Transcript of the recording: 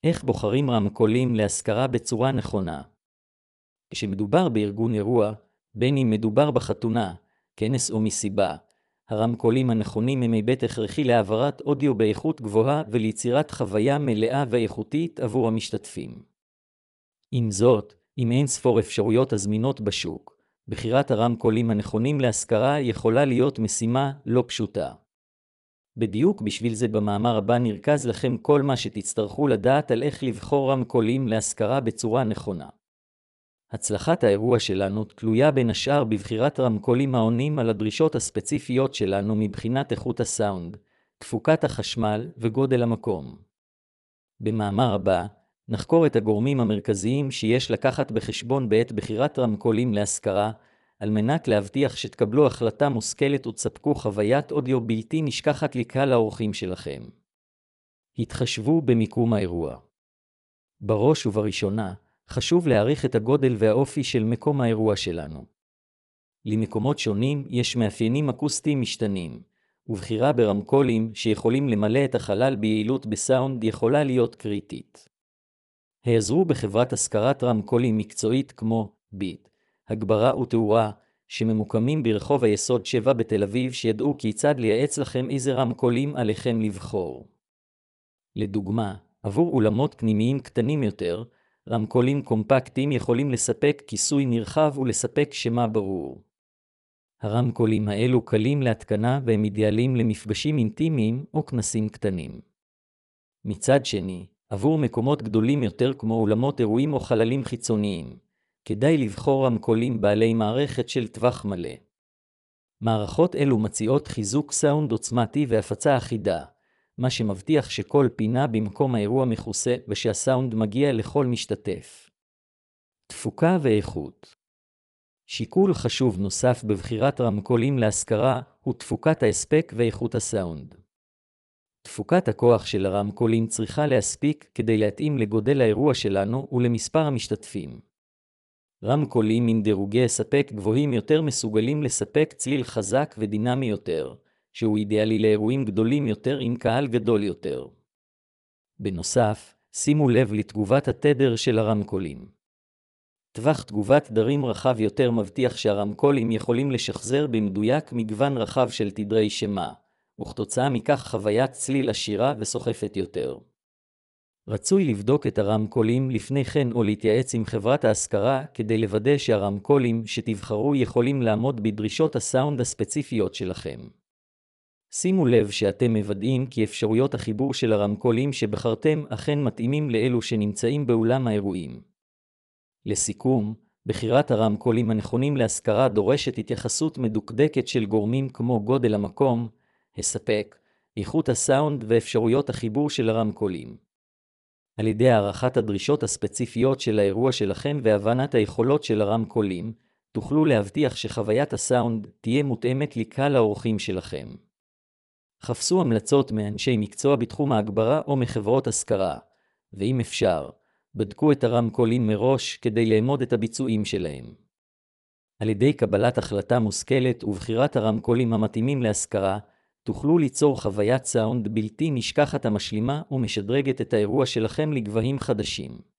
איך בוחרים רמקולים להשכרה בצורה נכונה? כשמדובר בארגון אירוע, בין אם מדובר בחתונה, כנס או מסיבה, הרמקולים הנכונים הם היבט הכרחי להעברת אודיו באיכות גבוהה וליצירת חוויה מלאה ואיכותית עבור המשתתפים. עם זאת, עם אין ספור אפשרויות הזמינות בשוק, בחירת הרמקולים הנכונים להשכרה יכולה להיות משימה לא פשוטה. בדיוק בשביל זה במאמר הבא נרכז לכם כל מה שתצטרכו לדעת על איך לבחור רמקולים להשכרה בצורה נכונה. הצלחת האירוע שלנו תלויה בין השאר בבחירת רמקולים העונים על הדרישות הספציפיות שלנו מבחינת איכות הסאונד, תפוקת החשמל וגודל המקום. במאמר הבא, נחקור את הגורמים המרכזיים שיש לקחת בחשבון בעת בחירת רמקולים להשכרה, על מנת להבטיח שתקבלו החלטה מושכלת ותספקו חוויית אודיו בלתי נשכחת לקהל האורחים שלכם. התחשבו במיקום האירוע. בראש ובראשונה, חשוב להעריך את הגודל והאופי של מקום האירוע שלנו. למקומות שונים יש מאפיינים אקוסטיים משתנים, ובחירה ברמקולים שיכולים למלא את החלל ביעילות בסאונד יכולה להיות קריטית. העזרו בחברת השכרת רמקולים מקצועית כמו ביט, הגברה ותאורה, שממוקמים ברחוב היסוד 7 בתל אביב, שידעו כיצד לייעץ לכם איזה רמקולים עליכם לבחור. לדוגמה, עבור אולמות פנימיים קטנים יותר, רמקולים קומפקטיים יכולים לספק כיסוי נרחב ולספק שמע ברור. הרמקולים האלו קלים להתקנה והם אידיאליים למפגשים אינטימיים או כנסים קטנים. מצד שני, עבור מקומות גדולים יותר כמו אולמות אירועים או חללים חיצוניים, כדאי לבחור רמקולים בעלי מערכת של טווח מלא. מערכות אלו מציעות חיזוק סאונד עוצמתי והפצה אחידה, מה שמבטיח שכל פינה במקום האירוע מכוסה ושהסאונד מגיע לכל משתתף. תפוקה ואיכות. שיקול חשוב נוסף בבחירת רמקולים להשכרה הוא תפוקת ההספק ואיכות הסאונד. תפוקת הכוח של הרמקולים צריכה להספיק כדי להתאים לגודל האירוע שלנו ולמספר המשתתפים. רמקולים עם דירוגי הספק גבוהים יותר מסוגלים לספק צליל חזק ודינמי יותר, שהוא אידיאלי לאירועים גדולים יותר עם קהל גדול יותר. בנוסף, שימו לב לתגובת התדר של הרמקולים. טווח תגובת תדרים רחב יותר מבטיח שהרמקולים יכולים לשחזר במדויק מגוון רחב של תדרי שמע, וכתוצאה מכך חוויית צליל עשירה וסוחפת יותר. רצוי לבדוק את הרמקולים לפני כן או להתייעץ עם חברת ההשכרה כדי לוודא שהרמקולים שתבחרו יכולים לעמוד בדרישות הסאונד הספציפיות שלכם. שימו לב שאתם מוודאים כי אפשרויות החיבור של הרמקולים שבחרתם אכן מתאימים לאלו שנמצאים באולם האירועים. לסיכום, בחירת הרמקולים הנכונים להשכרה דורשת התייחסות מדוקדקת של גורמים כמו גודל המקום, הספק, איכות הסאונד ואפשרויות החיבור של הרמקולים. על ידי הערכת הדרישות הספציפיות של האירוע שלכם והבנת היכולות של הרמקולים, תוכלו להבטיח שחוויית הסאונד תהיה מותאמת לקהל האורחים שלכם. חפשו המלצות מאנשי מקצוע בתחום ההגברה או מחברות השכרה, ואם אפשר, בדקו את הרמקולים מראש כדי לאמוד את הביצועים שלהם. על ידי קבלת החלטה מושכלת ובחירת הרמקולים המתאימים להשכרה, תוכלו ליצור חוויית סאונד בלתי נשכחת המשלימה ומשדרגת את האירוע שלכם לגבהים חדשים.